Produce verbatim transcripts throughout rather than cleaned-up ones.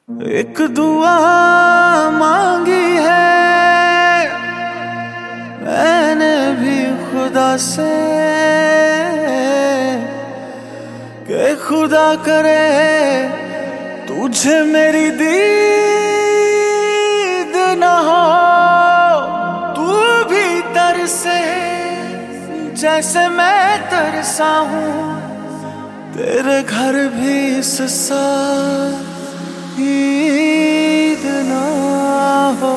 एक दुआ मांगी है मैंने भी खुदा से कि खुदा करे तुझे मेरी दीद न हो, तू भी तरसे जैसे मैं तरसा हूँ, तेरे घर भी इस साल ईद ना हो।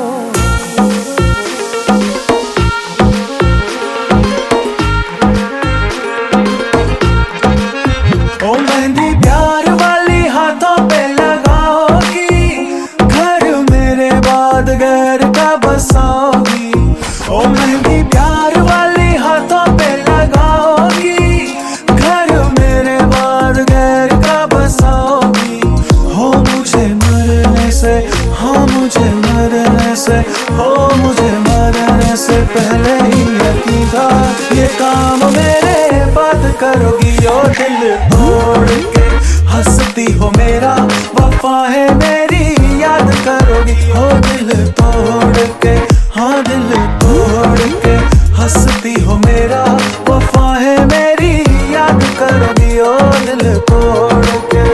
ओ मेहंदी प्यार वाली हाथों पे लगाओगी, घर मेरे बाद गैर का बसाओगी। ओ मेहंदी प्यार वाली हाथों पे लगाओगी, घर मेरे बाद गैर का बसाओगी। हो मुझे मरने से, हाँ मुझे मरने से, हो मुझे मरने से पहले ही यकीन था ये काम मेरे बात करोगी। ओ दिल तोड़ के हंसती हो मेरा, वफा है मेरी याद करोगी। हो दिल तोड़ के, हाँ दिल तोड़ के हंसती हो मेरा, वफा है मेरी याद करोगी। ओ दिल तोड़ के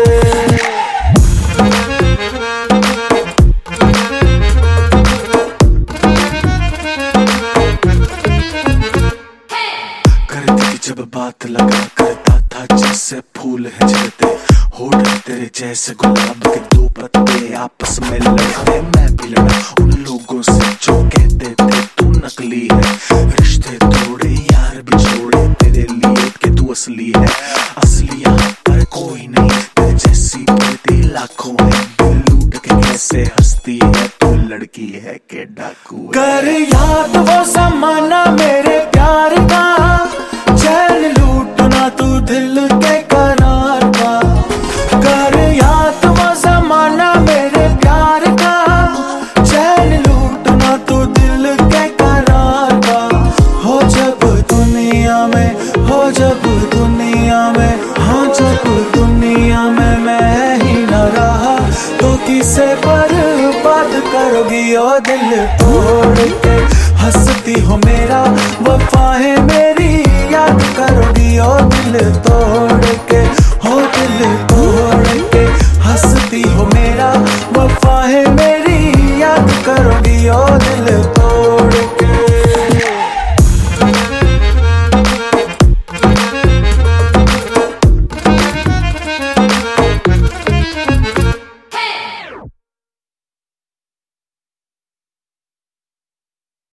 जब बात लगा करता था जैसे फूल है झड़ते, होठ तेरे जैसे गुलाब के दो पत्ते आपस में लड़ते। मैं भी लड़ा उन लोगों से जो कहते थे तू नकली है, रिश्ते तोड़े यार भी छोड़े तेरे लिए कि तू असली है। असली यहाँ पर कोई नहीं, तेरे जैसी पड़ती लाखों है। दिल लूट के कैसे हंसती है तू, लड़की है के डाकू है। कर याद वो ज़माना मेरे प्यार का, चैन लूटना तू दिल के करार का। कर याद वो ज़माना मेरे प्यार का, चैन लूटना तू दिल के करार का। हो जब दुनिया में, हो जब दुनिया में, हाँ जब दुनिया में मैं ही न रहा तो किसे पर बात करोगी। ओ दिल तोड़ के हंसती हो मेरा, वफा है मेरी याद करोगी। ओ दिल तोड़ के, हो दिल तोड़ के हंसती हो मेरा, वफा है मेरी याद करोगी। ओ